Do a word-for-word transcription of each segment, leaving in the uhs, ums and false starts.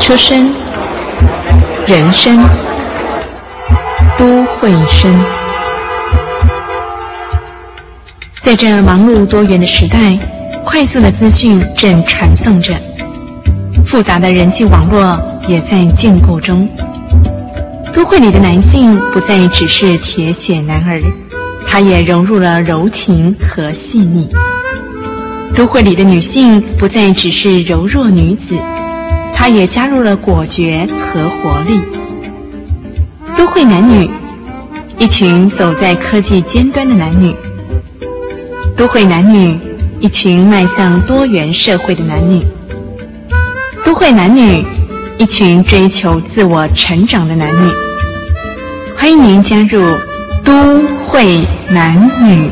车声、人声、都会声。在这忙碌多元的时代，快速的资讯正传送着，复杂的人际网络也在建构中。都会里的男性不再只是铁血男儿，他也融入了柔情和细腻。都会里的女性不再只是柔弱女子，她也加入了果决和活力。都会男女，一群走在科技尖端的男女。都会男女，一群迈向多元社会的男女。都会男女，一群追求自我成长的男女。欢迎您加入都会男女。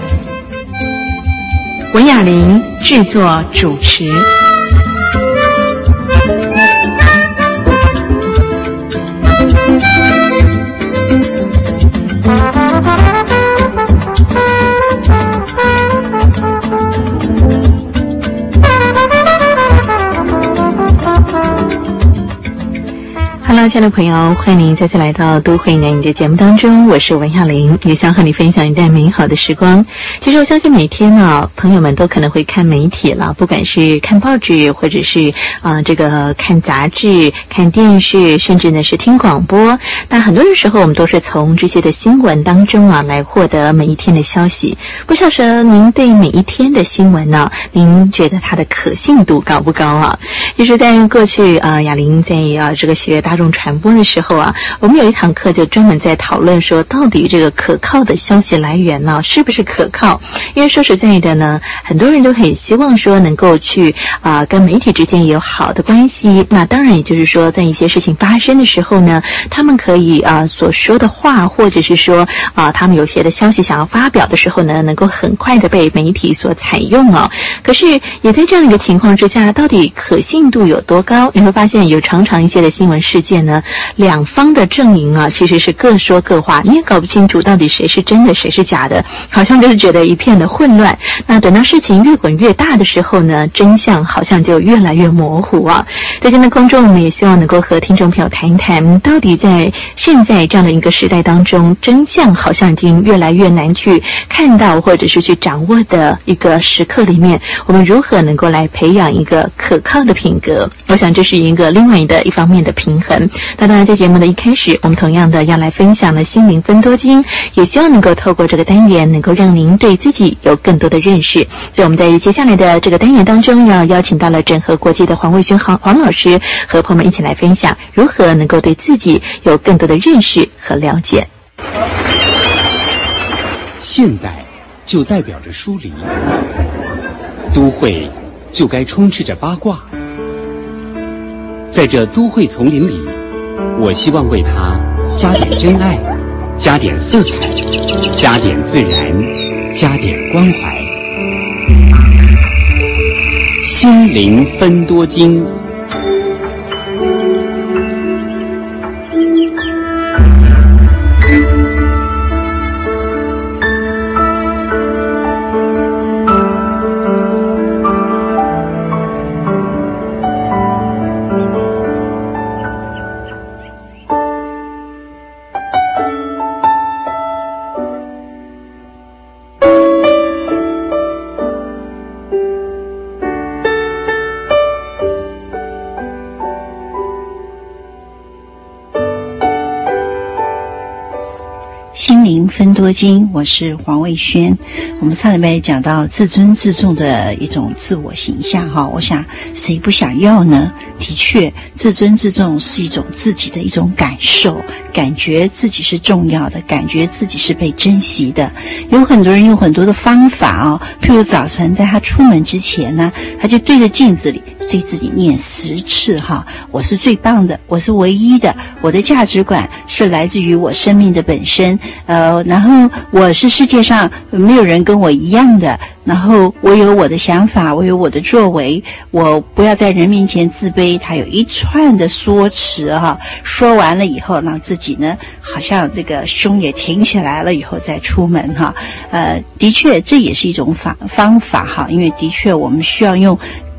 文雅玲制作主持。Hello， 亲爱的朋友，欢迎您再次来到都会男女的节目当中，我是文雅玲，也想和你分享一段美好的时光。其实我相信每天呢，朋友们都可能会看媒体了，不管是看报纸，或者是啊、呃、这个看杂志、看电视，甚至呢是听广播。那很多的时候，我们都是从这些的新闻当中啊来获得每一天的消息。不晓得您对每一天的新闻呢，您觉得它的可信度高不高啊？就是在过去啊、呃，雅玲在啊、呃、这个学大众传播的时候啊，我们有一堂课就专门在讨论说，到底这个可靠的消息来源呢，是不是可靠？因为说实在的呢，很多人都很希望说能够去啊、呃、跟媒体之间也有好的关系。那当然也就是说，在一些事情发生的时候呢，他们可以啊、呃、所说的话，或者是说啊、呃、他们有些的消息想要发表的时候呢，能够很快的被媒体所采用啊。可是也在这样一个情况之下，到底可信度有多高？你会发现有常常一些的新闻事件呢，两方的阵营啊，其实是各说各话，你也搞不清楚到底谁是真的，谁是假的，好像就是觉得一片的混乱。那等到事情越滚越大的时候呢，真相好像就越来越模糊啊。在今天的空中，我们也希望能够和听众朋友谈一谈，到底在现在这样的一个时代当中，真相好像已经越来越难去看到，或者是去掌握的一个时刻里面，我们如何能够来培养一个可靠的品格？我想这是一个另外的一方面的平衡。那当然在节目的一开始，我们同样的要来分享了心灵分多金，也希望能够透过这个单元能够让您对自己有更多的认识。所以我们在接下来的这个单元当中，要邀请到了整合国际的黄卫轩黄黄老师，和朋友们一起来分享如何能够对自己有更多的认识和了解。 现代就代表着疏离，都会就该充斥着八卦。在这都会丛林里，我希望为它加点真爱，加点色彩，加点自然，加点关怀。心灵分多金。 心灵分多金，我是黄卫轩。我们上礼拜讲到自尊自重的一种自我形象哈，我想谁不想要呢？的确，自尊自重是一种自己的一种感受，感觉自己是重要的，感觉自己是被珍惜的。有很多人用很多的方法哦，譬如早晨在他出门之前呢，他就对着镜子里对自己念十次哈，我是最棒的，我是唯一的，我的价值观是来自于我生命的本身，呃，然后我是世界上没有人跟我一样的，然后我有我的想法，我有我的作为，我不要在人面前自卑。他有一串的说辞哈，说完了以后，让自己呢好像这个胸也挺起来了，以后再出门哈。呃，的确这也是一种方方法哈，因为的确我们需要用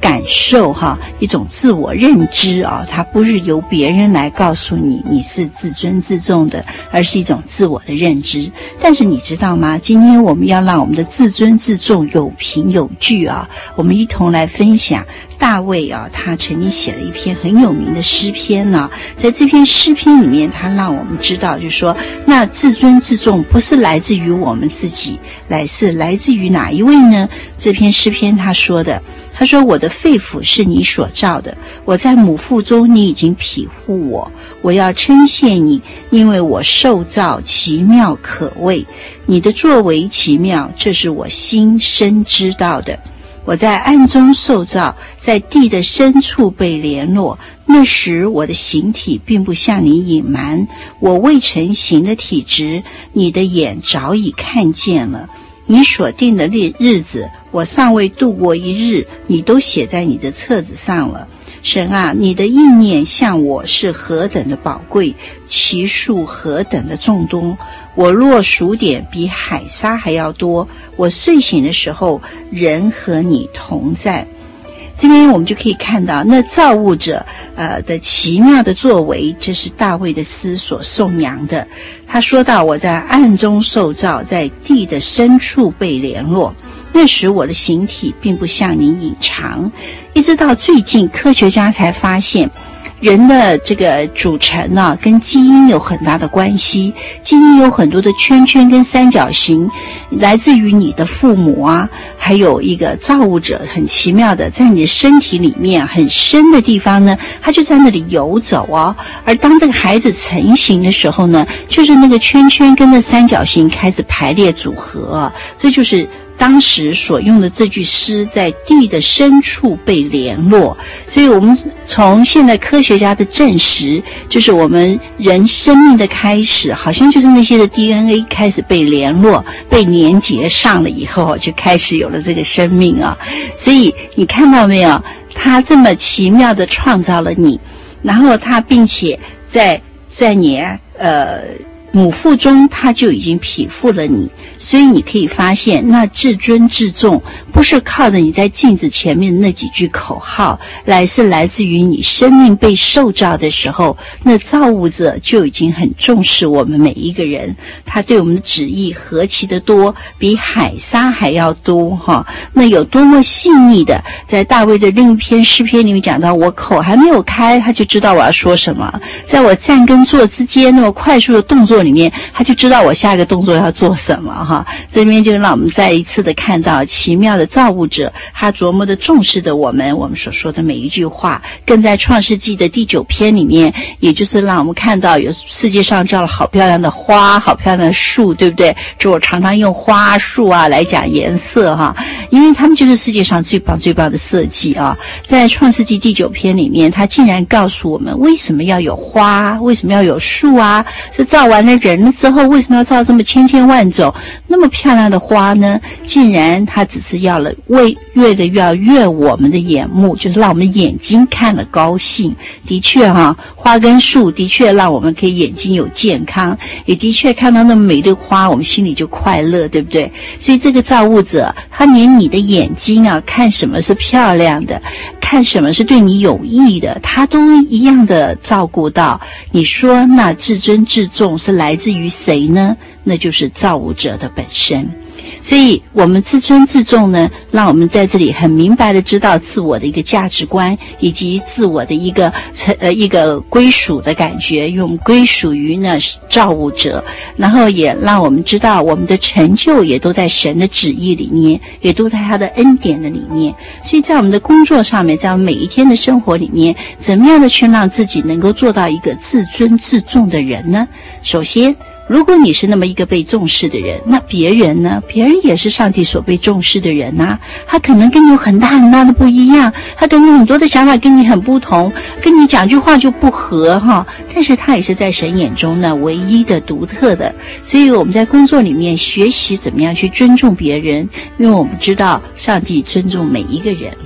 感受哈，一种自我认知啊，它不是由别人来告诉你你是自尊自重的，而是一种自我的认知。但是你知道吗？今天我们要让我们的自尊自重有凭有据啊，我们一同来分享大卫啊，他曾经写了一篇很有名的诗篇呢、啊。在这篇诗篇里面，他让我们知道，就是说，那自尊自重不是来自于我们自己，来是来自于哪一位呢？这篇诗篇他说的，他说：“我的肺腑是你所造的，我在母腹中，你已经庇护我。我要称谢你，因为我受造奇妙可畏，你的作为奇妙，这是我心深知道的。我在暗中受造，在地的深处被联络。那时我的形体并不向你隐瞒，我未成形的体质，你的眼早已看见了。你所定的日子，我尚未度过一日，你都写在你的册子上了。神啊，你的意念向我是何等的宝贵，其数何等的众多。我若数点，比海沙还要多。我睡醒的时候，人和你同在。”这边我们就可以看到，那造物者呃的奇妙的作为，这是大卫的诗所颂扬的。他说到：“我在暗中受造，在地的深处被联络。那时我的形体并不向你隐藏。”一直到最近，科学家才发现，人的这个组成呢、啊，跟基因有很大的关系。基因有很多的圈圈跟三角形，来自于你的父母啊，还有一个造物者很奇妙的，在你的身体里面很深的地方呢，他就在那里游走哦。而当这个孩子成型的时候呢，就是那个圈圈跟那三角形开始排列组合，这就是当时所用的这句诗，在地的深处被联络。所以我们从现在科学家的证实，就是我们人生命的开始，好像就是那些的 D N A 开始被联络，被连结上了以后，就开始有了这个生命啊。所以你看到没有，他这么奇妙的创造了你，然后他并且在在你呃母腹中，他就已经庇护了你。所以你可以发现，那自尊自重不是靠着你在镜子前面那几句口号来，是来自于你生命被受造的时候，那造物者就已经很重视我们每一个人，他对我们的旨意何其的多，比海沙还要多哈。那有多么细腻的，在大卫的另一篇诗篇里面讲到，我口还没有开，他就知道我要说什么，在我站跟坐之间那么快速的动作里面，他就知道我下一个动作要做什么哈。这边就让我们再一次的看到奇妙的造物者，他琢磨的重视的我们我们所说的每一句话。更在创世纪的第九篇里面，也就是让我们看到有世界上造了好漂亮的花，好漂亮的树，对不对？就我常常用花树啊来讲颜色哈，因为他们就是世界上最棒最棒的设计啊。在创世纪第九篇里面，他竟然告诉我们为什么要有花，为什么要有树啊？是造完了人了之后，为什么要造这么千千万种那么漂亮的花呢？竟然他只是要了为为了要悦我们的眼目，就是让我们眼睛看了高兴。的确哈、啊，花跟树的确让我们可以眼睛有健康，也的确看到那么美的花，我们心里就快乐，对不对？所以这个造物者，他连你的眼睛啊，看什么是漂亮的，看什么是对你有益的，他都一样的照顾到。你说那自尊自重是来自于谁呢？那就是造物者的本身。所以我们自尊自重呢，让我们在这里很明白的知道自我的一个价值观，以及自我的一个呃一个归属的感觉，因为我们归属于呢造物者，然后也让我们知道我们的成就也都在神的旨意里面，也都在他的恩典的里面。所以在我们的工作上面，在我们每一天的生活里面，怎么样的去让自己能够做到一个自尊自重的人呢？首先，如果你是那么一个被重视的人，那别人呢？别人也是上帝所被重视的人啊。他可能跟你有很大很大的不一样，他可能有很多的想法跟你很不同，跟你讲句话就不合哈。但是他也是在神眼中呢唯一的、独特的。所以我们在工作里面学习怎么样去尊重别人，因为我们知道上帝尊重每一个人哈。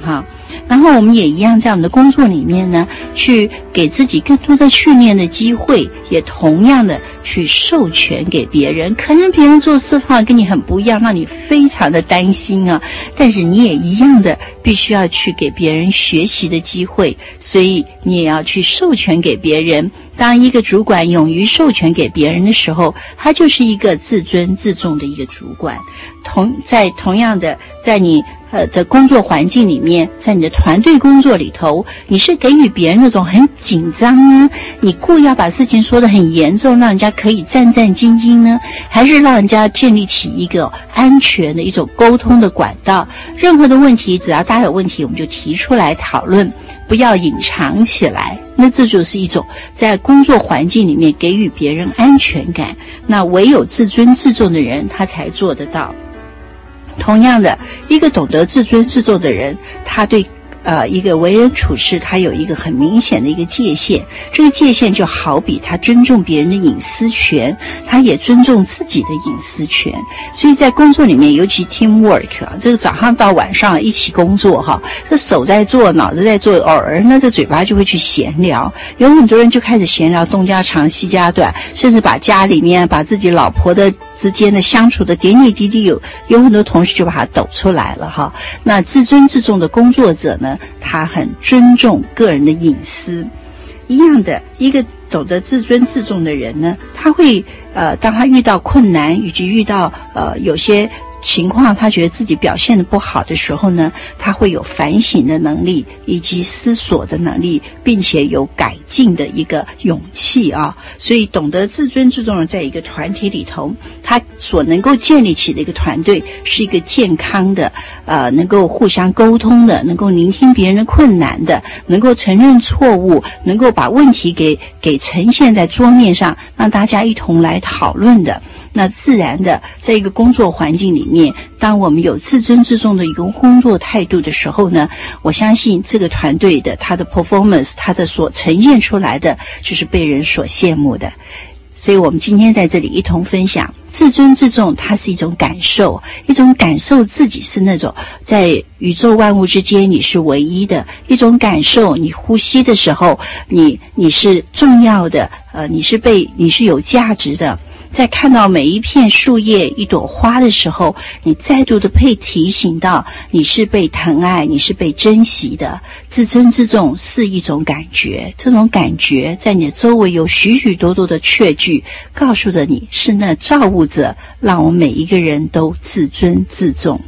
然后我们也一样在我们的工作里面呢，去给自己更多的训练的机会，也同样的去授权给别人。可能别人做事方跟你很不一样，让你非常的担心啊，但是你也一样的必须要去给别人学习的机会，所以你也要去授权给别人。当一个主管勇于授权给别人的时候，他就是一个自尊自重的一个主管。同在同样的，在你呃的工作环境里面，在你的团队工作里头，你是给予别人那种很紧张呢，你故意要把事情说得很严重，让人家可以战战兢兢呢，还是让人家建立起一个安全的一种沟通的管道？任何的问题，只要大家有问题，我们就提出来讨论，不要隐藏起来。那这就是一种在工作环境里面给予别人安全感。那唯有自尊自重的人，他才做得到。同样的，一个懂得自尊自重的人，他对呃一个为人处事，他有一个很明显的一个界限。这个界限就好比他尊重别人的隐私权，他也尊重自己的隐私权。所以在工作里面，尤其 teamwork 啊，这个早上到晚上一起工作哈，这手在做，脑子在做，偶尔呢这嘴巴就会去闲聊。有很多人就开始闲聊东家长西家短，甚至把家里面把自己老婆的之间的相处的点点滴滴，有有很多同事就把它抖出来了哈。那自尊自重的工作者呢，他很尊重个人的隐私。一样的，一个懂得自尊自重的人呢，他会呃，当他遇到困难以及遇到呃有些情况他觉得自己表现得不好的时候呢，他会有反省的能力以及思索的能力，并且有改进的一个勇气啊。所以懂得自尊自重的在一个团体里头，他所能够建立起的一个团队是一个健康的呃，能够互相沟通的，能够聆听别人的困难的，能够承认错误，能够把问题给给呈现在桌面上，让大家一同来讨论的。那自然的，在一个工作环境里面，当我们有自尊自重的一个工作态度的时候呢，我相信这个团队的他的 performance， 他的所呈现出来的就是被人所羡慕的。所以我们今天在这里一同分享，自尊自重它是一种感受，一种感受自己是那种在宇宙万物之间你是唯一的，一种感受你呼吸的时候，你你是重要的，呃，你是被你是有价值的。在看到每一片树叶一朵花的时候，你再度的被提醒到你是被疼爱，你是被珍惜的。自尊自重是一种感觉，这种感觉在你的周围有许许多多的确据告诉着你，是那造物者让我们每一个人都自尊自重。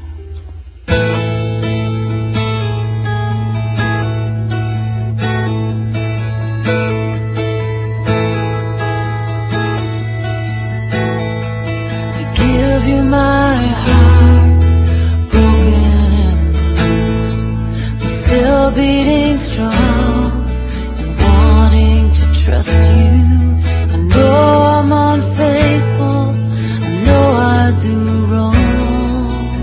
Beating strong and wanting to trust you. I know I'm unfaithful, I know I do wrong.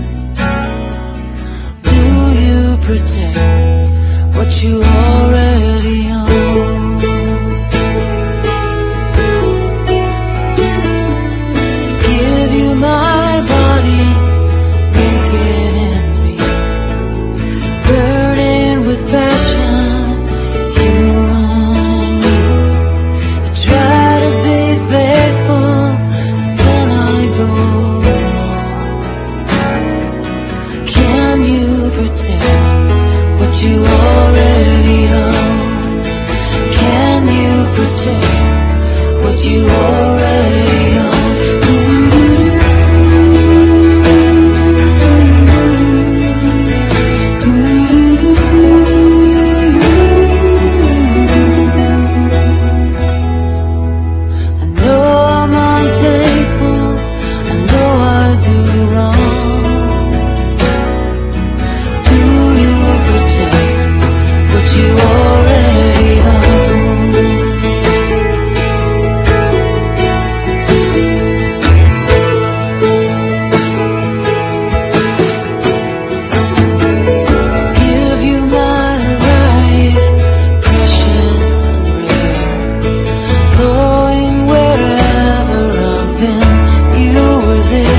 Do you protect what you already own? Give you my body, make it in me, burning with passion, human in me. I try to be faithful, then I go wrong. Can you protect what you already own? Can you protect what you already own?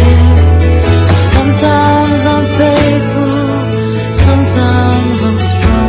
Sometimes I'm faithful, sometimes I'm strong.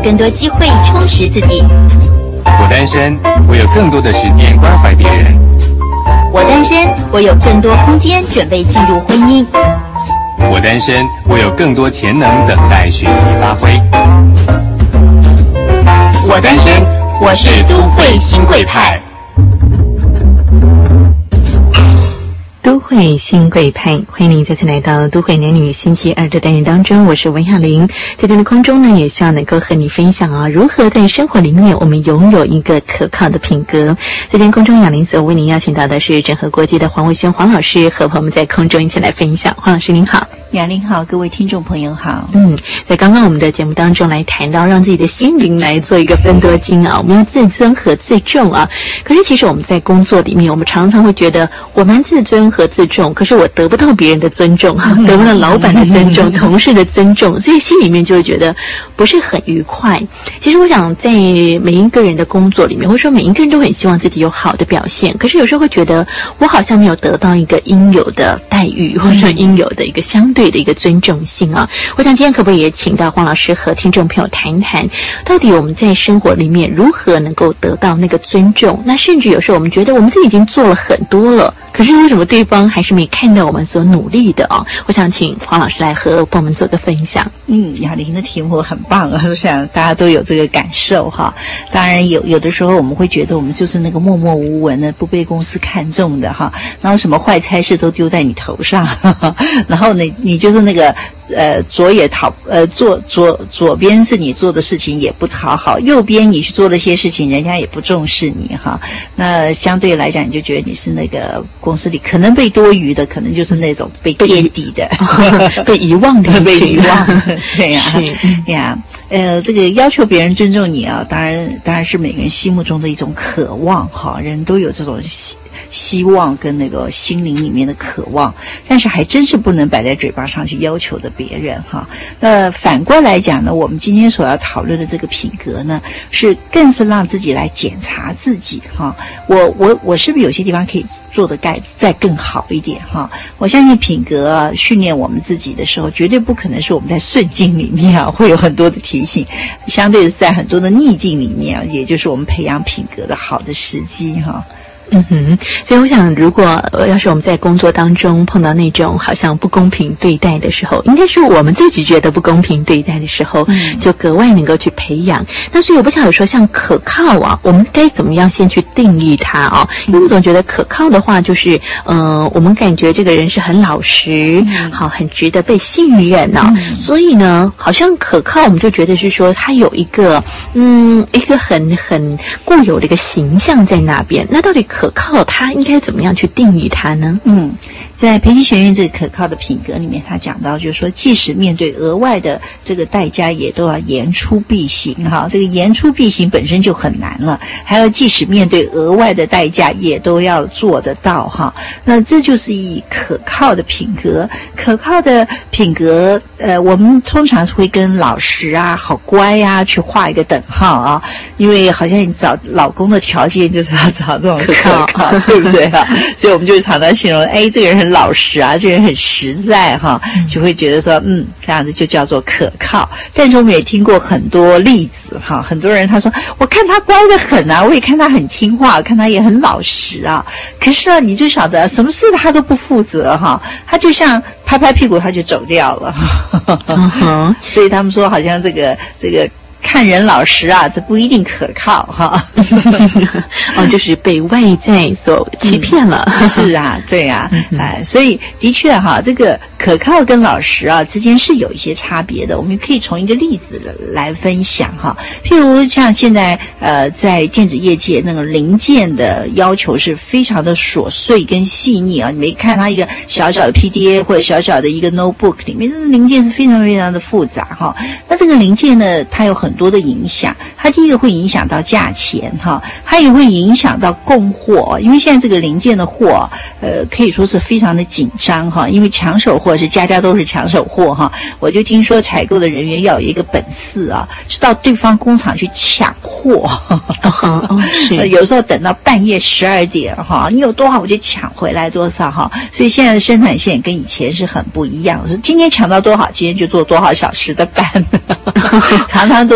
更多机会充实自己。 我单身，我有更多的时间关怀别人。 我单身，我有更多空间准备进入婚姻。 我单身，我有更多潜能等待学习发挥。 我单身，我是都会新贵派。 都会新贵派，欢迎您再次来到都会男女星期二的单元当中，我是文雅玲。在这个空中呢，也希望能够和你分享啊，如何在生活里面我们拥有一个可靠的品格。在今天空中雅玲所为您邀请到的是整合国际的黄伟轩黄老师，和朋友们在空中一起来分享。黄老师您好。 雅玲好，各位听众朋友好。 嗯，在刚刚我们的节目当中来谈到让自己的心灵来做一个分多金啊，我们要自尊和自重啊。可是其实我们在工作里面，我们常常会觉得我蛮自尊和自重，可是我得不到别人的尊重，得不到老板的尊重，同事的尊重，所以心里面就会觉得不是很愉快。其实我想在每一个人的工作里面，或者说每一个人都很希望自己有好的表现，可是有时候会觉得我好像没有得到一个应有的待遇，或者说应有的一个相对的一个尊重性啊。我想今天可不可以也请到黄老师和听众朋友谈谈，到底我们在生活里面如何能够得到那个尊重？那甚至有时候我们觉得我们自己已经做了很多了，可是为什么对方还是没看到我们所努力的啊？我想请黄老师来和帮我们做个分享。 嗯，雅玲的题目很棒啊，我想大家都有这个感受哈。当然有有的时候我们会觉得我们就是那个默默无闻的、不被公司看重的哈，然后什么坏差事都丢在你头上，呵呵，然后你你就是那个呃左也讨呃左左左边是你做的事情也不讨好，右边你去做了些事情人家也不重视你哈。那相对来讲你就觉得你是那个公司里可能被多余的，可能就是那种被垫底的、 哦、被遗忘的被遗忘对呀、啊、呀呃这个要求别人尊重你啊，当然当然是每个人心目中的一种渴望哈，人都有这种希希望跟那个心灵里面的渴望，但是还真是不能摆在嘴巴上去要求的别人哈。那反过来讲呢，我们今天所要讨论的这个品格呢，是更是让自己来检查自己哈。我我我是不是有些地方可以做得再再更好一点哈？我相信品格啊，训练我们自己的时候，绝对不可能是我们在顺境里面啊会有很多的提醒，相对是在很多的逆境里面啊，也就是我们培养品格的好的时机哈。 嗯哼，所以我想，如果要是我们在工作当中碰到那种好像不公平对待的时候，应该是我们自己觉得不公平对待的时候，嗯、就格外能够去培养。那所以我不晓得说，像可靠啊，我们该怎么样先去定义它啊？因为我总觉得可靠的话，就是呃，我们感觉这个人是很老实，嗯、好，很值得被信任啊。嗯、所以呢，好像可靠，我们就觉得是说他有一个嗯一个很很固有的一个形象在那边。那到底可靠它应该怎么样去定义它呢？ 嗯，在培基学院这个可靠的品格里面，他讲到就是说，即使面对额外的这个代价，也都要言出必行哈。这个言出必行本身就很难了，还要即使面对额外的代价，也都要做得到哈。那这就是以可靠的品格，可靠的品格，呃，我们通常是会跟老实啊、好乖啊去画一个等号啊，因为好像你找老公的条件就是要找这种可靠。对不对哈？所以我们就常常形容，哎，这个人很老实啊，这个人很实在哈，就会觉得说，嗯，这样子就叫做可靠。但是我们也听过很多例子哈，很多人他说，我看他乖得很啊，我也看他很听话，看他也很老实啊。可是啊，你就晓得什么事他都不负责哈，他就像拍拍屁股他就走掉了。uh-huh. 所以他们说，好像这个这个。看人老实啊，这不一定可靠哈。 哦，就是被外在所欺骗了。 嗯、是啊，对啊，哎、嗯，所以的确哈，这个可靠跟老实啊之间是有一些差别的。我们可以从一个例子来分享哈，譬如像现在呃，在电子业界那个零件的要求是非常的琐碎跟细腻啊。你没看它一个小小的 P D A 或者小小的一个 notebook 里面，这个零件是非常非常的复杂哈。那这个零件呢，它有很多的影响，它第一个会影响到价钱哈，它也会影响到供货，因为现在这个零件的货，呃，可以说是非常的紧张哈，因为抢手货是家家都是抢手货哈。我就听说采购的人员要有一个本事啊，是到对方工厂去抢货，哦是有时候等到半夜十二点哈，你有多少我就抢回来多少哈，所以现在的生产线跟以前是很不一样，是今天抢到多少，今天就做多少小时的班，常常都是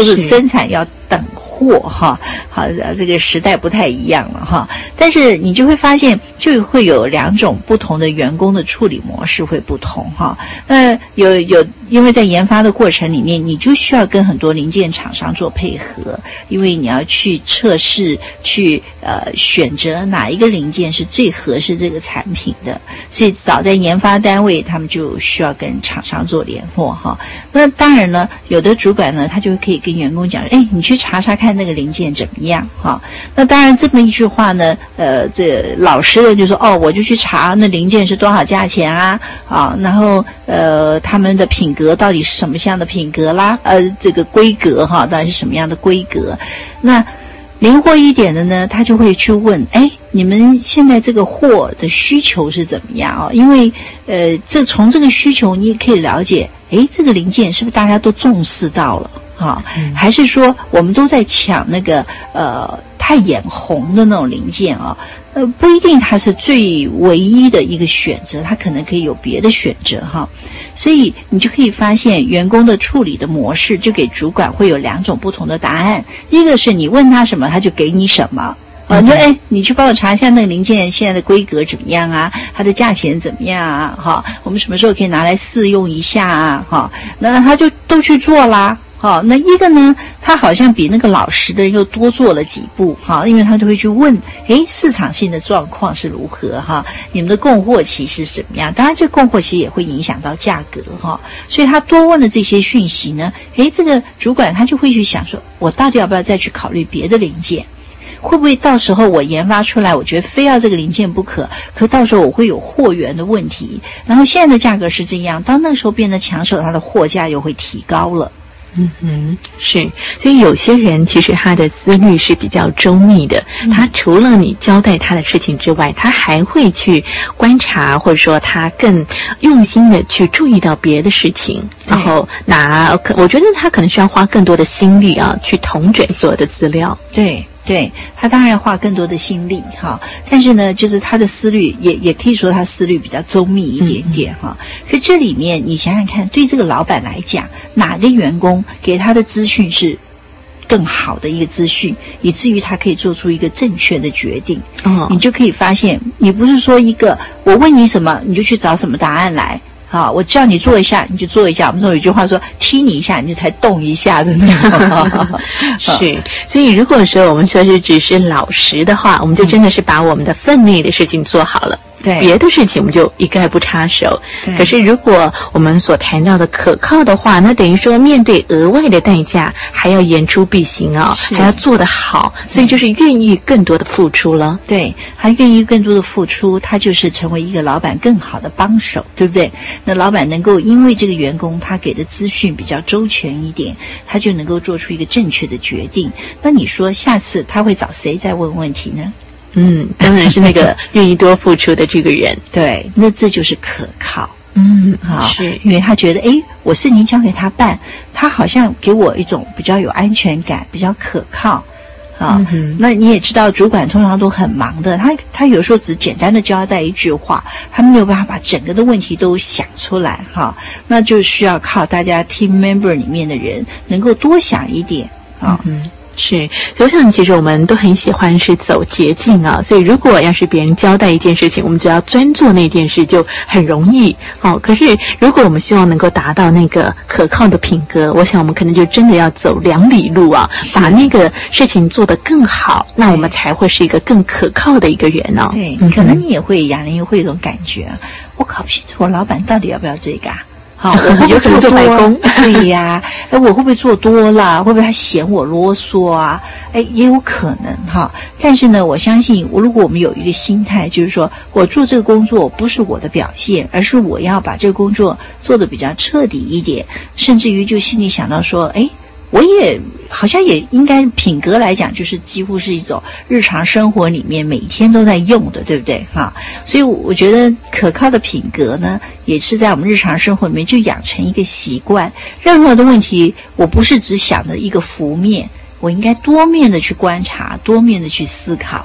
是生产要等货哈，好，这个时代不太一样了哈。但是你就会发现，就会有两种不同的员工的处理模式会不同哈。那有有，因为在研发的过程里面，你就需要跟很多零件厂商做配合，因为你要去测试，去呃选择哪一个零件是最合适这个产品的，所以早在研发单位，他们就需要跟厂商做联络哈。那当然呢，有的主管呢，他就可以跟员工讲，哎，你去查查看那个零件怎么样哈。那当然这么一句话呢，呃，这老实人就说，哦，我就去查那零件是多少价钱啊，啊，然后呃，他们的品格到底是什么样的品格啦，呃，这个规格哈，到底是什么样的规格？那灵活一点的呢，他就会去问，哎，你们现在这个货的需求是怎么样啊？因为呃，这从这个需求你也可以了解，哎，这个零件是不是大家都重视到了啊？嗯、还是说我们都在抢那个呃太眼红的那种零件啊？呃，不一定它是最唯一的一个选择，它可能可以有别的选择哈。所以你就可以发现，员工的处理的模式就给主管会有两种不同的答案。一个是你问他什么，他就给你什么。啊，你说哎，你去帮我查一下那个零件现在的规格怎么样啊？它的价钱怎么样啊？哈，我们什么时候可以拿来试用一下啊？哈，那他就都去做啦。好，那一个呢，他好像比那个老实的人又多做了几步，哈，因为他就会去问，诶，市场性的状况是如何哈？你们的供货期是怎么样？当然，这供货期也会影响到价格哈，所以他多问的这些讯息呢，诶，这个主管他就会去想说，我到底要不要再去考虑别的零件？会不会到时候我研发出来，我觉得非要这个零件不可，可到时候我会有货源的问题，然后现在的价格是这样，当那时候变得抢手，它的货价又会提高了。 嗯哼，是，所以有些人其实他的思虑是比较周密的，嗯、他除了你交代他的事情之外，他还会去观察，或者说他更用心的去注意到别的事情，然后拿，我觉得他可能需要花更多的心力啊，去统整所有的资料。 对。对，他当然要花更多的心力哈，但是呢，就是他的思虑也也可以说他思虑比较周密一点点哈。嗯、可这里面你想想看，对这个老板来讲，哪个员工给他的资讯是更好的一个资讯，以至于他可以做出一个正确的决定。哦，你就可以发现，你不是说一个我问你什么，你就去找什么答案来。好，我叫你做一下，你就做一下。我们说有一句话说，踢你一下，你就才动一下的那种。 是，所以如果说我们说是只是老实的话，我们就真的是把我们的分内的事情做好了。对，别的事情我们就一概不插手。可是如果我们所谈到的可靠的话，那等于说面对额外的代价，还要言出必行啊、哦，还要做得好，所以就是愿意更多的付出了。 对，他愿意更多的付出，他就是成为一个老板更好的帮手，对不对？那老板能够因为这个员工他给的资讯比较周全一点，他就能够做出一个正确的决定。那你说下次他会找谁再问问题呢？ 嗯，当然是那个愿意多付出的这个人。 对，那这就是可靠。 嗯， 好， 是因为他觉得，诶，我事情交给他办，他好像给我一种比较有安全感，比较可靠。啊、嗯，那你也知道，主管通常都很忙的，他他有时候只简单的交代一句话，他没有办法把整个的问题都想出来，哈，那就需要靠大家 team member 里面的人能够多想一点，啊。 嗯，是，所以我想其实我们都很喜欢是走捷径啊，所以如果要是别人交代一件事情，我们只要专做那件事就很容易哦。可是如果我们希望能够达到那个可靠的品格，我想我们可能就真的要走两里路啊，把那个事情做得更好，那我们才会是一个更可靠的一个人哦。 对，嗯、可能你也会雅玲会有一种感觉啊，我搞不清楚我老板到底要不要这个啊。好，我会不会做多？对呀，哎，我会不会做多了？会不会他嫌我啰嗦啊？哎，也有可能哈。但是呢，我相信，我如果我们有一个心态，就是说我做这个工作不是我的表现，而是我要把这个工作做得比较彻底一点，甚至于就心里想到说，哎。我也好像也应该品格来讲，就是几乎是一种日常生活里面每天都在用的，对不对哈？所以我觉得可靠的品格呢，也是在我们日常生活里面就养成一个习惯。任何的问题，我不是只想着一个浮面，我应该多面的去观察，多面的去思考。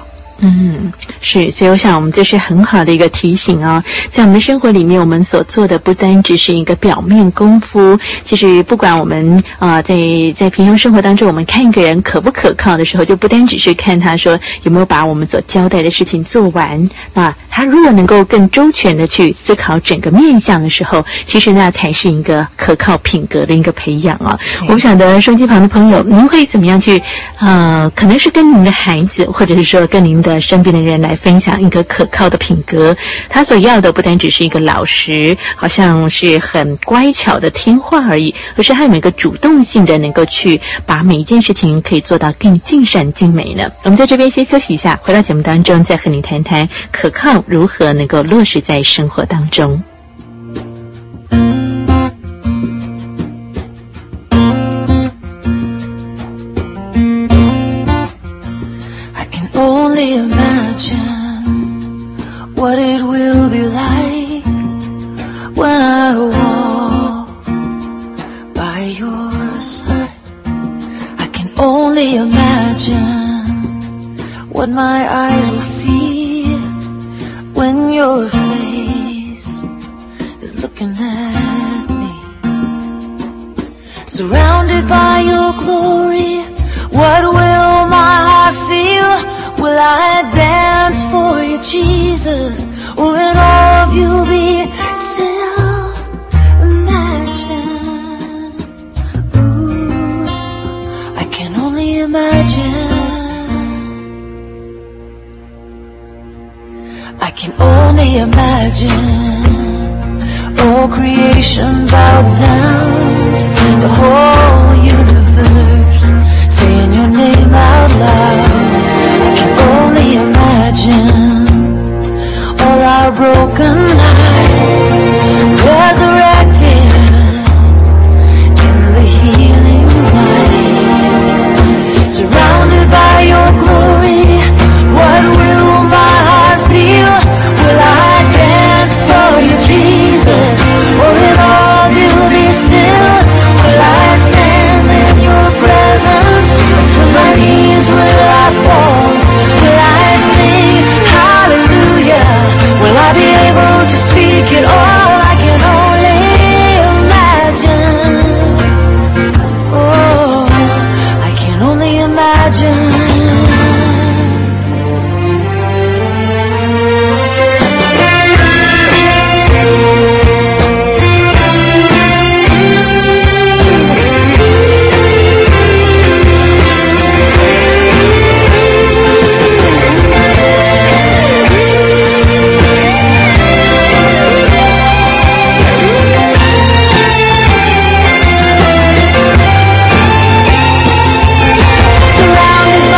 嗯，是，所以我想我们这是很好的一个提醒啊、哦，在我们的生活里面，我们所做的不单只是一个表面功夫，其实不管我们啊、呃、在在平常生活当中，我们看一个人可不可靠的时候，就不单只是看他说有没有把我们所交代的事情做完，那他如果能够更周全的去思考整个面向的时候，其实那才是一个可靠品格的一个培养啊。我不晓得收机旁的朋友，您会怎么样去呃，可能是跟您的孩子，或者是说跟您的身边的人来分享一个可靠的品格，他所要的不单只是一个老实，好像是很乖巧的听话而已，而是还有一个主动性的能够去把每一件事情可以做到更尽善尽美呢。我们在这边先休息一下，回到节目当中再和你谈谈可靠如何能够落实在生活当中。 Only imagine what it will be like when I walk by your side. I can only imagine what my eyes will see when your face is looking at me. Surrounded by your glory, what will my heart feel? Will I dance for you, Jesus? Or in all of you be still? Imagine. Ooh, I can only imagine. I can only imagine. All creation bowed down, the whole universe saying your name out loud. I can only imagine all our broken lives resurrected in the healing light. Surrounded by your glory, what will my heart feel? Will I dance for you, Jesus? Or in all you'll be still? Will I stand in your presence? To my knees will I fall? Will I sing hallelujah? Will I be able to speak it all? I can only imagine. Oh, I can only imagine. Surrounded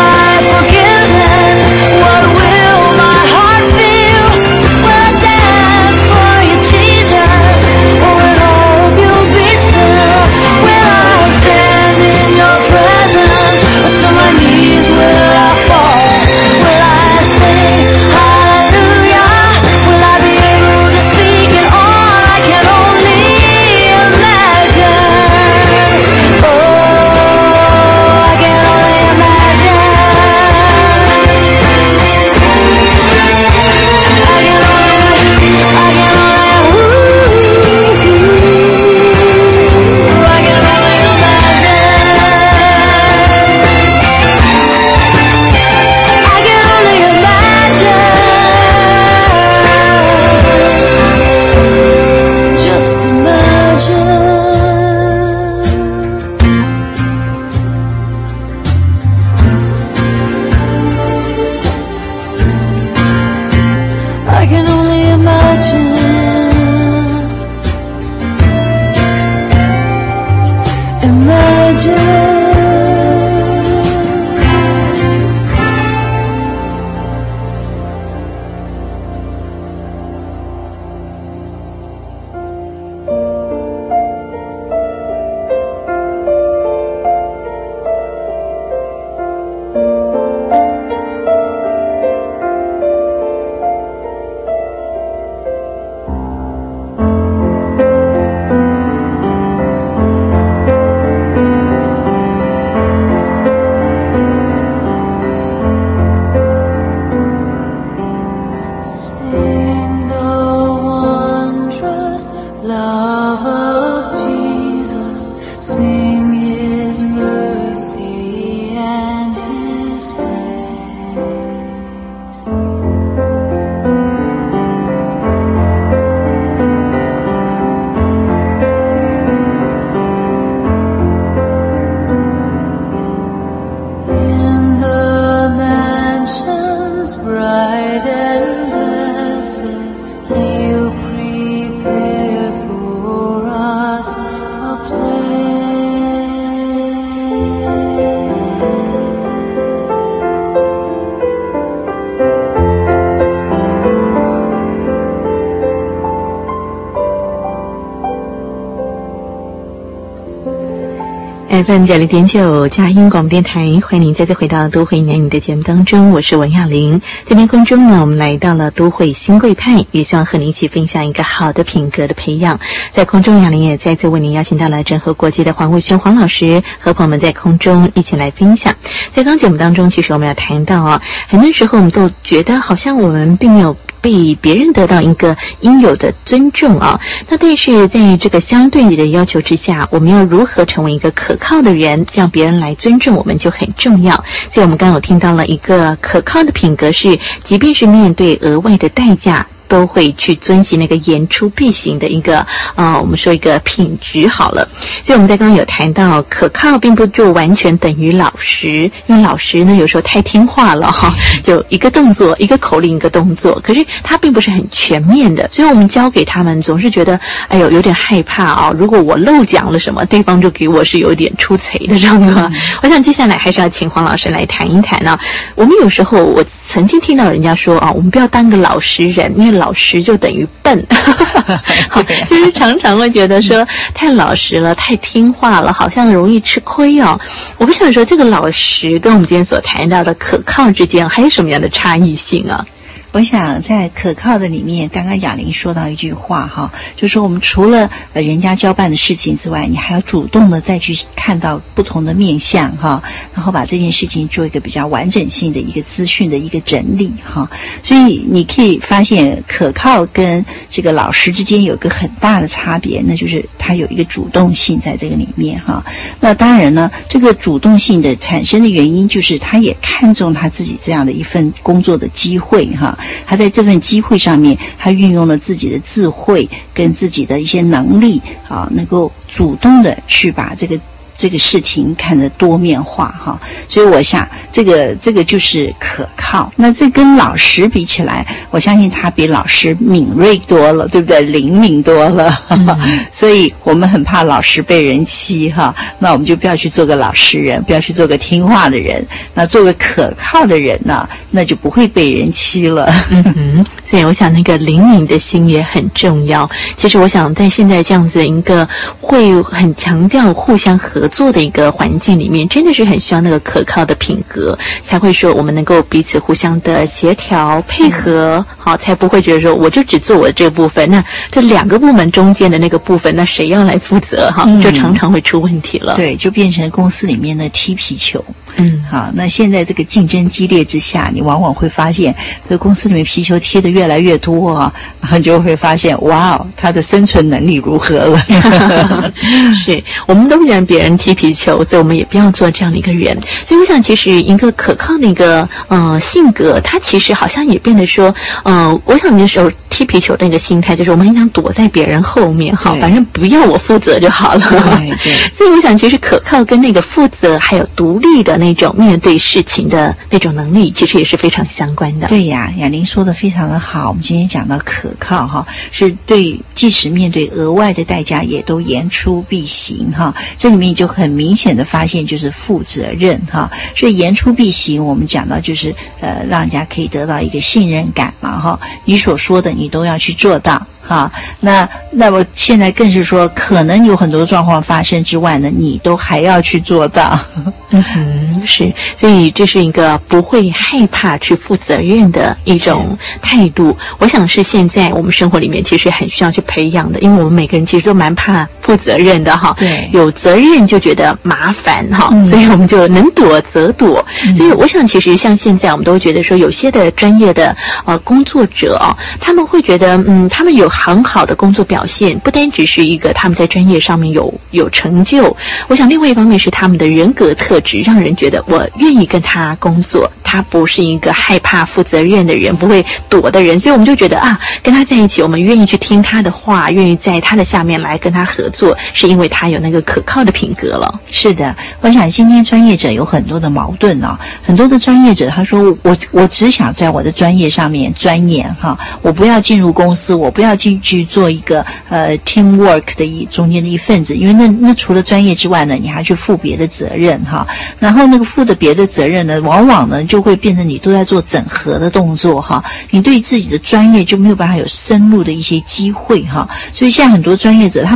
F M 九零点九佳音广播电台，欢迎您再次回到都会男女的节目当中，我是文亚玲。在天空中呢，我们来到了都会新贵派，也希望和您一起分享一个好的品格的培养。在空中，亚玲也再次为您邀请到了整合国际的黄慧轩黄老师，和朋友们在空中一起来分享。在刚节目当中，其实我们要谈到啊，很多时候我们都觉得好像我们并没有被别人得到一个应有的尊重啊，那但是在这个相对的要求之下，我们要如何成为一个可靠的人，让别人来尊重我们就很重要。所以我们刚刚有听到了一个可靠的品格是，即便是面对额外的代价，都会去遵循那个言出必行的一个呃，我们说一个品质好了。所以我们在刚刚有谈到，可靠并不就完全等于老实，因为老实呢有时候太听话了哈，就一个动作一个口令一个动作，可是它并不是很全面的，所以我们教给他们总是觉得哎呦有点害怕哦，如果我漏讲了什么，对方就给我是有点出贼的状况。我想接下来还是要请黄老师来谈一谈啊。我们有时候我曾经听到人家说啊，我们不要当个老实人，因为老实就等于笨就是常常会觉得说太老实了太听话了，好像容易吃亏哦。我不想说这个老实跟我们今天所谈到的可靠之间还有什么样的差异性啊？ 我想在可靠的里面，刚刚雅玲说到一句话哈，就是说我们除了呃人家交办的事情之外，你还要主动的再去看到不同的面向哈，然后把这件事情做一个比较完整性的一个资讯的一个整理哈。所以你可以发现可靠跟这个老实之间有一个很大的差别，那就是它有一个主动性在这个里面哈。那当然呢，这个主动性的产生的原因就是他也看重他自己这样的一份工作的机会哈。他在这份机会上面，他运用了自己的智慧跟自己的一些能力啊，能够主动的去把这个这个事情看得多面化哈。所以我想这个这个就是可靠。那这跟老实比起来，我相信他比老实敏锐多了，对不对？灵敏多了、嗯、所以我们很怕老实被人欺哈。那我们就不要去做个老实人，不要去做个听话的人，那做个可靠的人呢，那就不会被人欺了。 嗯哼，所以我想那个灵敏的心也很重要。其实我想在现在这样子一个会很强调互相合作的一个环境里面，真的是很需要那个可靠的品格，才会说我们能够彼此互相的协调配合，好，才不会觉得说我就只做我这部分，那这两个部门中间的那个部分，那谁要来负责哈、嗯？就常常会出问题了。 对，就变成公司里面的踢皮球。 嗯， 好，那现在这个竞争激烈之下，你往往会发现这个公司里面皮球踢得越来越多啊，然后你就会发现哇，他的生存能力如何了。 是，我们都让别人踢皮球，所以我们也不要做这样的一个人。所以我想其实一个可靠的一个呃性格，它其实好像也变得说呃我想那时候踢皮球的那个心态就是我们很想躲在别人后面哈，反正不要我负责就好了。对对。所以我想其实可靠跟那个负责还有独立的那种面对事情的那种能力，其实也是非常相关的。 对呀，雅玲说的非常的好。我们今天讲到可靠哈，是对即使面对额外的代价也都言出必行哈。这里面就很明显的发现就是负责任哈。所以言出必行，我们讲到就是呃让人家可以得到一个信任感嘛哈。你所说的你都要去做到。好，那那么现在更是说，可能有很多状况发生之外呢，你都还要去做到。 嗯哼，是，所以这是一个不会害怕去负责任的一种态度。我想是现在我们生活里面其实很需要去培养的，因为我们每个人其实都蛮怕负责任的哈。 对， 有责任就觉得麻烦哈、嗯，所以我们就能躲则躲、嗯。所以我想，其实像现在我们都会觉得说，有些的专业的呃工作者哦，他们会觉得嗯，他们有很好的工作表现，不单只是一个他们在专业上面有有成就，我想另外一方面是他们的人格特质，让人觉得我愿意跟他工作，他不是一个害怕负责任的人，不会躲的人，所以我们就觉得啊，跟他在一起，我们愿意去听他的话，愿意在他的下面来跟他合作，是因为他有那个可靠的品格了。 是的，我想今天专业者有很多的矛盾哦，很多的专业者他说我我只想在我的专业上面钻研哈，我不要进入公司，我不要进去做一个呃 teamwork 的一中间的一份子，因为那那除了专业之外呢，你还去负别的责任哈。然后那个负的别的责任呢，往往呢就会变成你都在做整合的动作哈，你对自己的专业就没有办法有深入的一些机会哈。所以现在很多专业者他们就情愿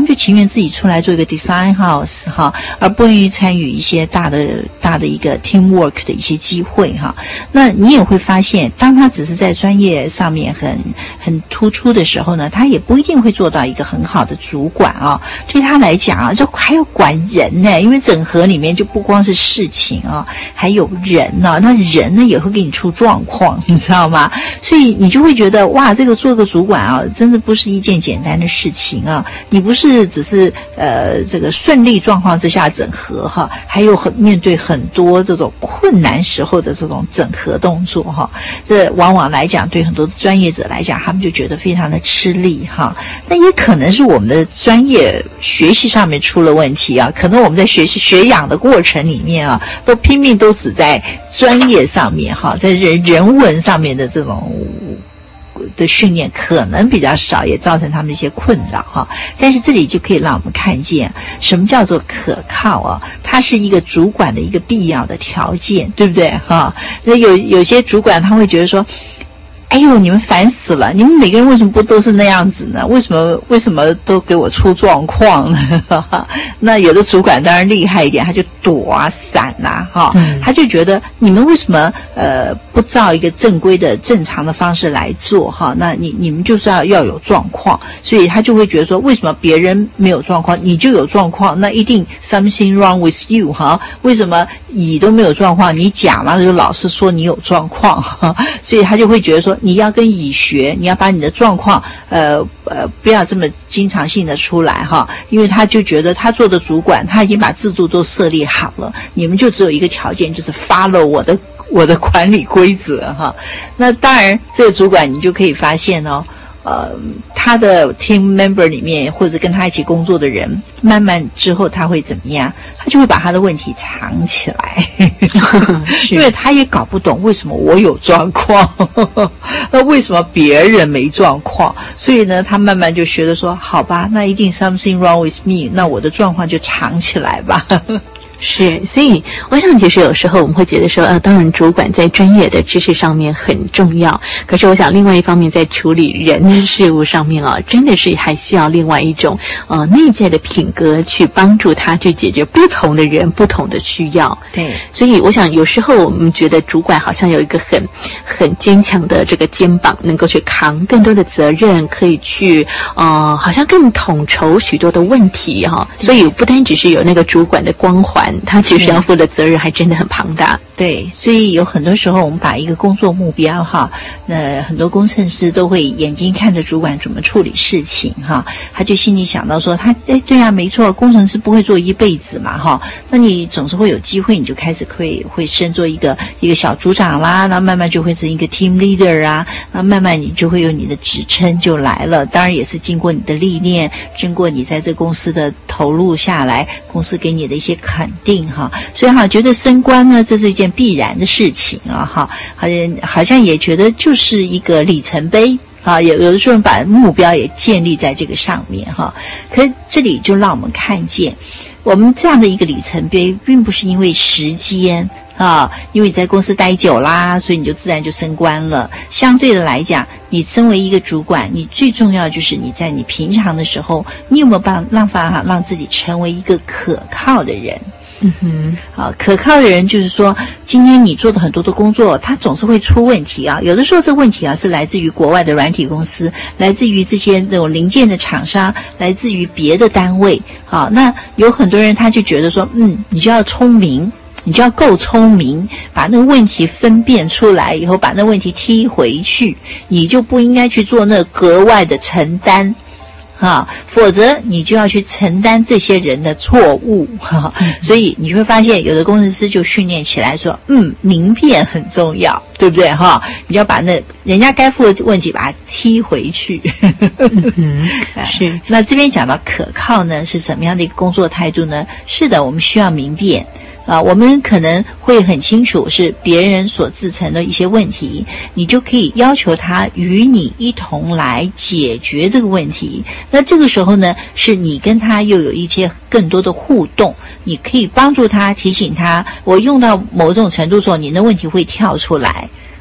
自己出来做一个 design house 哈，而不愿意参与一些大的大的一个 teamwork 的一些机会哈。那你也会发现，当他只是在专业上面很很突出的时候呢，他也不一定会做到一个很好的主管啊。对他来讲啊，就还要管人呢，因为整合里面就不光是事情啊，还有人呢、啊，那人呢也会给你出状况，你知道吗？所以你就会觉得哇，这个做个主管啊，真的不是一件简单的事情啊。你不是只是呃这个顺利状况之下整合哈，还有很面对很多这种困难时候的这种整合动作哈。这往往来讲，对很多专业者来讲，他们就觉得非常的吃力哈。那也可能是我们的专业学习上面出了问题啊，可能我们在学习学养的过程里面啊，都拼命都只在专业上面哈，在人人文上面的这种的训练可能比较少，也造成他们一些困扰哈。但是这里就可以让我们看见什么叫做可靠啊，它是一个主管的一个必要的条件，对不对哈？那有有些主管他会觉得说，哎呦，你们烦死了！你们每个人为什么不都是那样子呢？为什么为什么都给我出状况呢？那有的主管当然厉害一点，他就躲啊闪啊哈、嗯，他就觉得你们为什么呃不照一个正规的正常的方式来做哈？那你你们就是要要有状况，所以他就会觉得说，为什么别人没有状况，你就有状况？那一定 something wrong with you 哈？为什么乙都没有状况，你甲嘛就老是说你有状况哈？所以他就会觉得说，你要跟乙学，你要把你的状况呃呃不要这么经常性的出来哈，因为他就觉得他做的主管他已经把制度都设立好了，你们就只有一个条件，就是 follow 我的我的管理规则哈。那当然这个主管你就可以发现哦，呃他的 team member 里面或者跟他一起工作的人，慢慢之后他会怎么样？他就会把他的问题藏起来因为他也搞不懂为什么我有状况那为什么别人没状况，所以呢他慢慢就学得说，好吧，那一定 something wrong with me， 那我的状况就藏起来吧是，所以我想其实有时候我们会觉得说，呃，当然主管在专业的知识上面很重要，可是我想另外一方面在处理人的事物上面啊，真的是还需要另外一种呃内在的品格去帮助他去解决不同的人不同的需要。 对， 所以我想有时候我们觉得主管好像有一个很很坚强的这个肩膀，能够去扛更多的责任，可以去呃好像更统筹许多的问题哈、啊。所以不单只是有那个主管的光环，他其实要负的责任还真的很庞大。 对，所以有很多时候我们把一个工作目标哈，那很多工程师都会眼睛看着主管怎么处理事情哈，他就心里想到说，他哎对啊，没错，工程师不会做一辈子嘛哈，那你总是会有机会，你就开始会会升做一个一个小组长啦，那慢慢就会是一个 team leader 啊，那慢慢你就会有你的职称就来了，当然也是经过你的历练，经过你在这公司的投入下来，公司给你的一些肯定哈，所以哈觉得升官呢，这是一件必然的事情啊哈，好像好像也觉得就是一个里程碑啊，有有的时候把目标也建立在这个上面哈，可是这里就让我们看见，我们这样的一个里程碑，并不是因为时间啊，因为你在公司待久啦，所以你就自然就升官了。相对的来讲，你身为一个主管，你最重要就是你在你平常的时候，你有没有办让法让自己成为一个可靠的人？ 嗯哼， 好，可靠的人就是说，今天你做的很多的工作，它总是会出问题啊。有的时候这个问题啊是来自于国外的软体公司，来自于这些这种零件的厂商，来自于别的单位。好，那有很多人他就觉得说，嗯，你就要聪明。你就要够聪明，把那个问题分辨出来以后，把那个问题踢回去，你就不应该去做那格外的承担啊，否则你就要去承担这些人的错误哈。所以你会发现，有的工程师就训练起来说，嗯，明辨很重要，对不对哈？你要把那人家该负的问题把它踢回去。 嗯，是。 那这边讲到可靠呢，是什么样的一个工作态度呢？是的，我们需要明辨。啊，我们可能会很清楚是别人所制成的一些问题，你就可以要求他与你一同来解决这个问题。那这个时候呢，是你跟他又有一些更多的互动，你可以帮助他，提醒他，我用到某种程度的时候，你的问题会跳出来。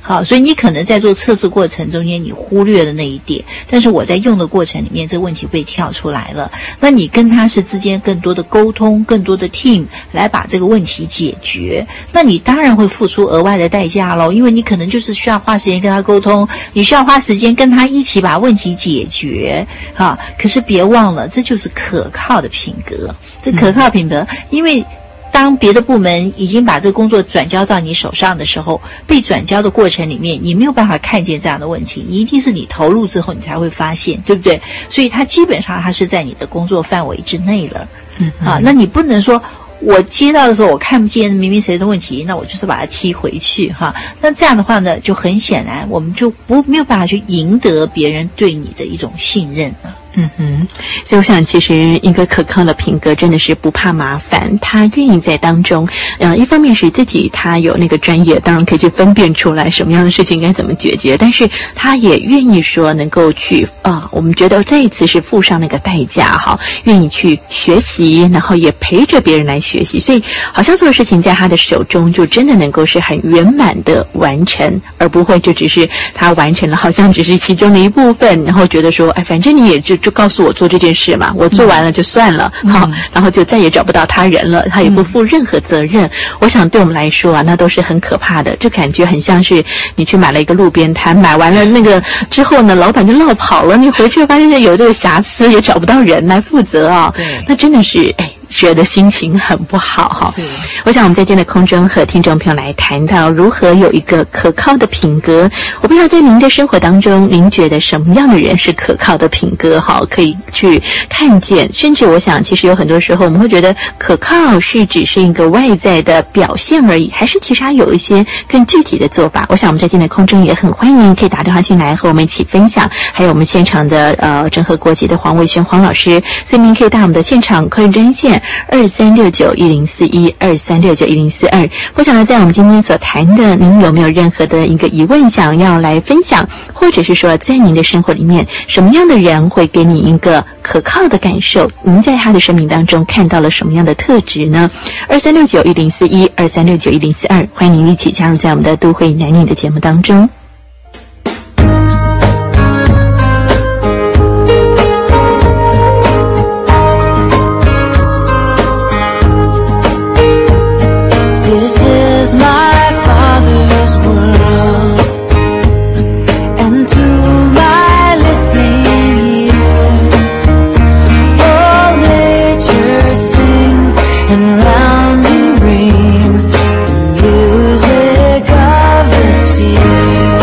好，所以你可能在做测试过程中间你忽略了那一点，但是我在用的过程里面这个问题被跳出来了，那你跟他是之间更多的沟通，更多的 team 来把这个问题解决，那你当然会付出额外的代价咯，因为你可能就是需要花时间跟他沟通，你需要花时间跟他一起把问题解决啊。可是别忘了，这就是可靠的品格，这可靠品格，因为当别的部门已经把这个工作转交到你手上的时候，被转交的过程里面你没有办法看见这样的问题，一定是你投入之后你才会发现，对不对？所以它基本上它是在你的工作范围之内了。嗯，啊，那你不能说我接到的时候我看不见明明谁的问题，那我就是把它踢回去哈。那这样的话呢，就很显然我们就不没有办法去赢得别人对你的一种信任了。 嗯哼，所以我想其实一个可靠的品格真的是不怕麻烦，他愿意在当中呃，一方面是自己他有那个专业，当然可以去分辨出来什么样的事情该怎么解决，但是他也愿意说能够去啊，我们觉得再一次是付上那个代价哈，愿意去学习，然后也陪着别人来学习，所以好像所有事情在他的手中就真的能够是很圆满的完成，而不会就只是他完成了好像只是其中的一部分，然后觉得说哎，反正你也就就告诉我做这件事嘛，我做完了就算了，嗯、好，然后就再也找不到他人了，他也不负任何责任。嗯、我想对我们来说啊，那都是很可怕的，这感觉很像是你去买了一个路边摊，买完了那个之后呢，老板就落跑了，你回去发现有这个瑕疵，也找不到人来负责啊，对，那真的是哎。觉得心情很不好哈。我想我们在今天的空中和听众朋友来谈到如何有一个可靠的品格。我不知道在您的生活当中，您觉得什么样的人是可靠的品格哈？可以去看见，甚至我想其实有很多时候我们会觉得可靠是只是一个外在的表现而已，还是其实还有一些更具体的做法。我想我们在今天的空中也很欢迎您可以打电话进来和我们一起分享，还有我们现场的呃整合国际的黄卫轩黄老师，所以您可以到我们的现场客人专线二三六九一零四一二三六九一零四二。我想呢，在我们今天所谈的，您有没有任何的一个疑问想要来分享，或者是说在您的生活里面，什么样的人会给你一个可靠的感受？您在他的生命当中看到了什么样的特质呢？二三六九一零四一二三六九一零四二，欢迎您一起加入在我们的都会男女的节目当中。 Music of the sphere.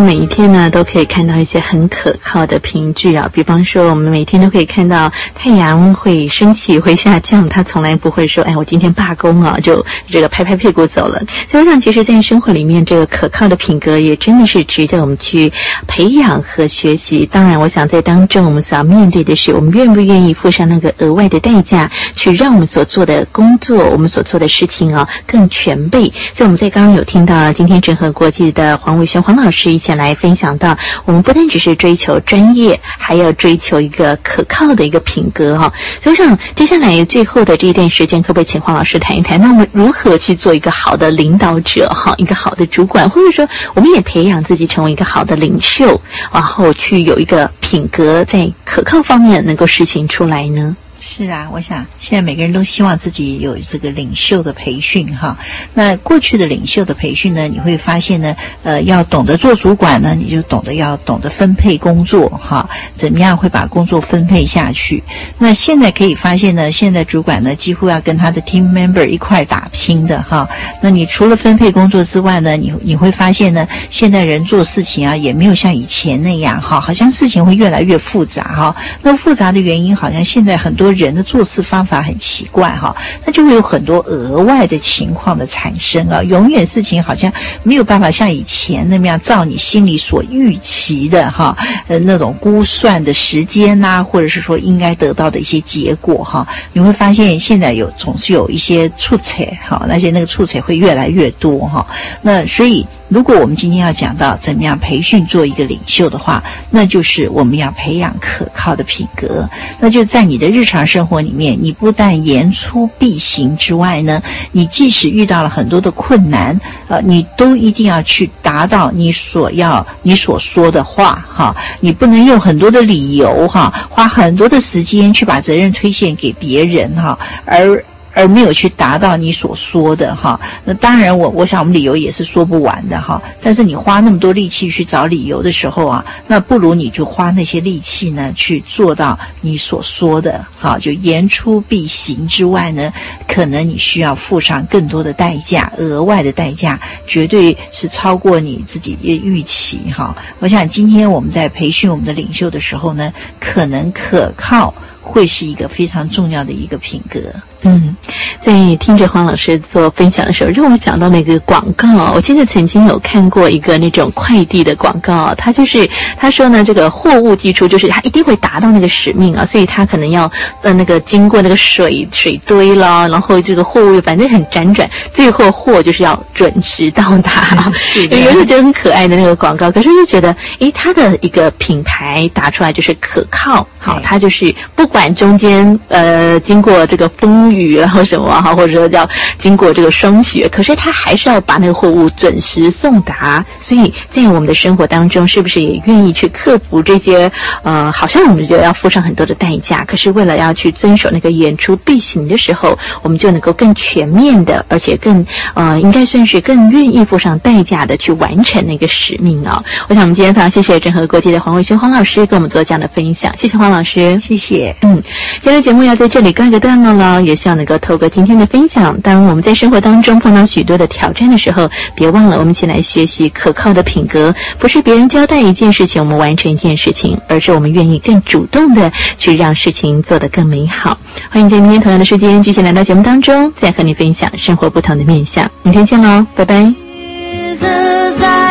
每一天呢都可以看到一些很可靠的凭据啊，比方说我们每天都可以看到太阳会升起会下降，它从来不会说哎我今天罢工啊就这个拍拍屁股走了。所以我想其实在生活里面这个可靠的品格也真的是值得我们去培养和学习。当然我想在当中我们所要面对的是我们愿不愿意付上那个额外的代价，去让我们所做的工作我们所做的事情啊更全备。所以我们在刚刚有听到今天整合国际的黄伟轩黄老师一起来分享到，我们不单只是追求专业，还要追求一个可靠的一个品格哈。所以我想接下来最后的这一段时间，可不可以请黄老师谈一谈，那我们如何去做一个好的领导者哈，一个好的主管，或者说我们也培养自己成为一个好的领袖，然后去有一个品格在可靠方面能够实行出来呢？ 是啊，我想现在每个人都希望自己有这个领袖的培训哈。那过去的领袖的培训呢，你会发现呢，呃，要懂得做主管呢，你就懂得要懂得分配工作哈，怎么样会把工作分配下去。那现在可以发现呢，现在主管呢几乎要跟他的 team member 一块打拼的哈。那你除了分配工作之外呢，你你会发现呢，现在人做事情啊也没有像以前那样哈，好像事情会越来越复杂哈。那复杂的原因好像现在很多人的做事方法很奇怪哈，那就会有很多额外的情况的产生啊，永远事情好像没有办法像以前那么样照你心里所预期的哈，呃那种估算的时间呐、啊，或者是说应该得到的一些结果哈，你会发现现在有总是有一些出彩哈，那些那个出彩会越来越多哈，那所以如果我们今天要讲到怎么样培训做一个领袖的话，那就是我们要培养可靠的品格。那就在你的日常生活里面，你不但言出必行之外呢，你即使遇到了很多的困难，呃，你都一定要去达到你所要你所说的话哈。你不能用很多的理由哈，花很多的时间去把责任推卸给别人哈，而而没有去达到你所说的哈。那当然我我想我们理由也是说不完的哈，但是你花那么多力气去找理由的时候啊，那不如你就花那些力气呢去做到你所说的哈，就言出必行之外呢，可能你需要付上更多的代价，额外的代价绝对是超过你自己的预期哈。我想今天我们在培训我们的领袖的时候呢，可能可靠会是一个非常重要的一个品格。 嗯，在听着黄老师做分享的时候，让我想到那个广告。我记得曾经有看过一个那种快递的广告，他就是他说呢，这个货物寄出就是他一定会达到那个使命啊，所以他可能要呃那个经过那个水水堆啦，然后这个货物反正很辗转，最后货就是要准时到达。是的，有时候觉得很可爱的那个广告，可是就觉得，诶，他的一个品牌打出来就是可靠，好，他就是不管中间呃经过这个风雨然后什么哈，或者说要经过这个霜雪，可是他还是要把那个货物准时送达。所以在我们的生活当中，是不是也愿意去克服这些呃，好像我们觉得要付上很多的代价，可是为了要去遵守那个言出必行的时候，我们就能够更全面的，而且更呃，应该算是更愿意付上代价的去完成那个使命哦。我想我们今天非常谢谢整合国际的黄伟轩黄老师跟我们做这样的分享，谢谢黄老师， 谢谢。 嗯，今天的节目要在这里告一个段落了，也希望能够透过今天的分享，当我们在生活当中碰到许多的挑战的时候，别忘了我们一起来学习可靠的品格，不是别人交代一件事情我们完成一件事情，而是我们愿意更主动的去让事情做得更美好。欢迎在明天同样的时间继续来到节目当中，再和你分享生活不同的面向。明天见喽，拜拜。